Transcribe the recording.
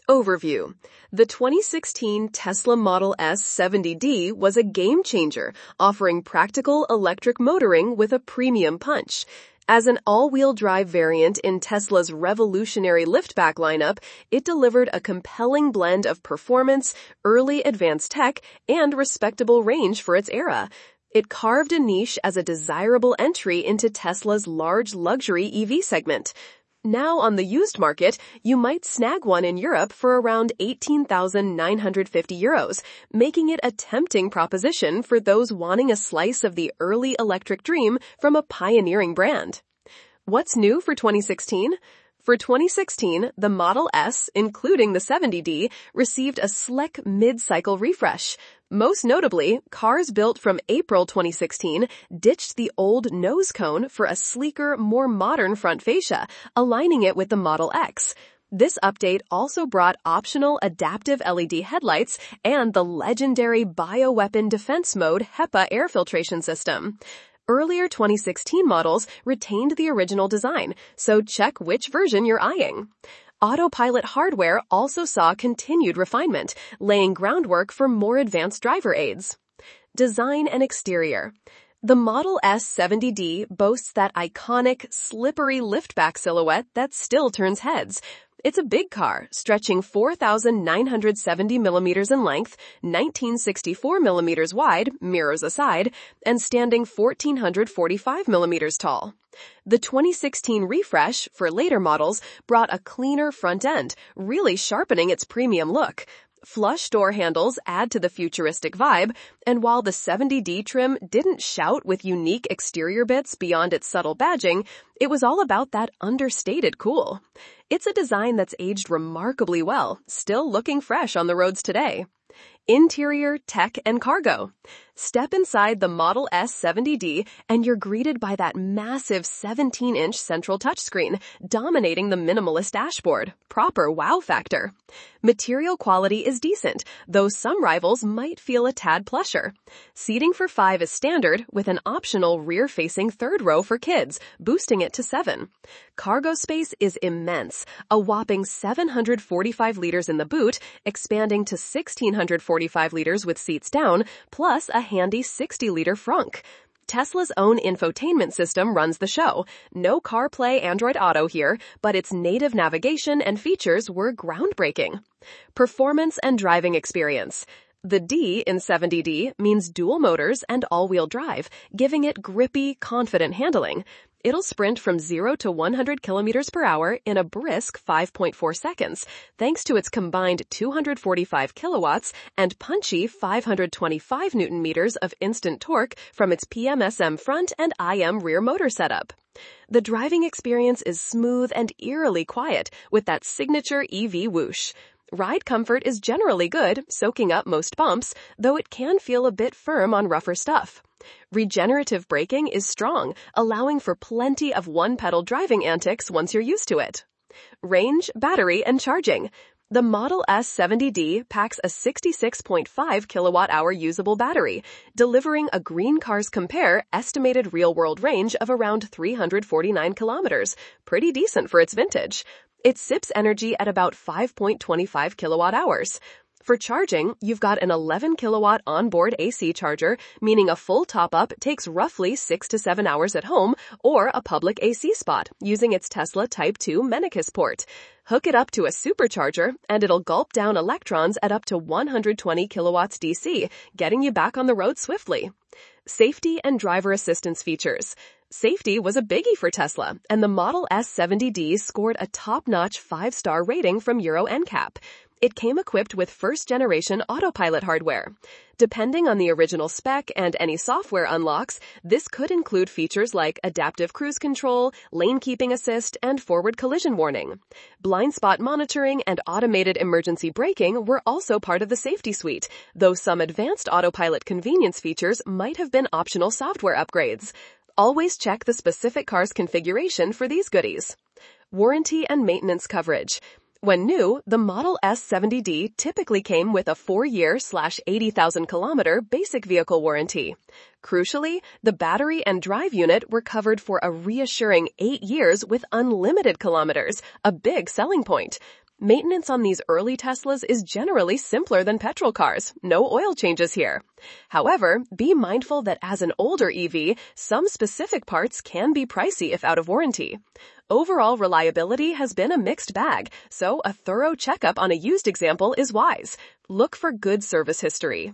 Overview. The 2016 Tesla Model S 70D was a game changer, offering practical electric motoring with a premium punch. As an all-wheel drive variant in Tesla's revolutionary liftback lineup, it delivered a compelling blend of performance, early advanced tech, and respectable range for its era. It carved a niche as a desirable entry into Tesla's large luxury EV segment. Now on the used market, you might snag one in Europe for around €18,950, making it a tempting proposition for those wanting a slice of the early electric dream from a pioneering brand. What's new for 2016? For 2016, the Model S, including the 70D, received a sleek mid-cycle refresh. Most notably, cars built from April 2016 ditched the old nose cone for a sleeker, more modern front fascia, aligning it with the Model X. This update also brought optional adaptive LED headlights and the legendary bioweapon defense mode HEPA air filtration system. Earlier 2016 models retained the original design, so check which version you're eyeing. Autopilot hardware also saw continued refinement, laying groundwork for more advanced driver aids. Design and exterior. The Model S 70D boasts that iconic, slippery liftback silhouette that still turns heads. It's a big car, stretching 4,970 millimeters in length, 1,964 millimeters wide, mirrors aside, and standing 1,445 millimeters tall. The 2016 refresh, for later models, brought a cleaner front end, really sharpening its premium look. Flush door handles add to the futuristic vibe, and while the 70D trim didn't shout with unique exterior bits beyond its subtle badging, it was all about that understated cool. It's a design that's aged remarkably well, still looking fresh on the roads today. Interior, tech, and cargo. Step inside the Model S 70D and you're greeted by that massive 17-inch central touchscreen, dominating the minimalist dashboard. Proper wow factor. Material quality is decent, though some rivals might feel a tad plusher. Seating for 5 is standard, with an optional rear-facing third row for kids, boosting it to 7. Cargo space is immense, a whopping 745 liters in the boot, expanding to 1,645 liters with seats down, plus a handy 60-liter frunk. Tesla's own infotainment system runs the show. No CarPlay Android Auto here, but its native navigation and features were groundbreaking. Performance and driving experience. The D in 70D means dual motors and all-wheel drive, giving it grippy, confident handling. It'll sprint from 0 to 100 kilometers per hour in a brisk 5.4 seconds, thanks to its combined 245 kilowatts and punchy 525 newton meters of instant torque from its PMSM front and IM rear motor setup. The driving experience is smooth and eerily quiet with that signature EV whoosh. Ride comfort is generally good, soaking up most bumps, though it can feel a bit firm on rougher stuff. Regenerative braking is strong, allowing for plenty of one-pedal driving antics once you're used to it. Range, battery, and charging. The Model S 70D packs a 66.5 kilowatt-hour usable battery, delivering a Green Cars Compare estimated real-world range of around 349 kilometers, pretty decent for its vintage. It sips energy at about 5.25 kilowatt-hours. For charging, you've got an 11 kilowatt onboard AC charger, meaning a full top-up takes roughly 6 to 7 hours at home or a public AC spot using its Tesla Type 2 Menikis port. Hook it up to a supercharger and it'll gulp down electrons at up to 120 kilowatts DC, getting you back on the road swiftly. Safety and driver assistance features. Safety was a biggie for Tesla, and the Model S 70D scored a top-notch 5-star rating from Euro NCAP. It came equipped with first-generation autopilot hardware. Depending on the original spec and any software unlocks, this could include features like adaptive cruise control, lane keeping assist, and forward collision warning. Blind spot monitoring and automated emergency braking were also part of the safety suite, though some advanced autopilot convenience features might have been optional software upgrades. Always check the specific car's configuration for these goodies. Warranty and maintenance coverage. When new, the Model S 70D typically came with a 4-year/80,000-kilometer basic vehicle warranty. Crucially, the battery and drive unit were covered for a reassuring 8 years with unlimited kilometers, a big selling point. Maintenance on these early Teslas is generally simpler than petrol cars. No oil changes here. However, be mindful that as an older EV, some specific parts can be pricey if out of warranty. Overall reliability has been a mixed bag, so a thorough checkup on a used example is wise. Look for good service history,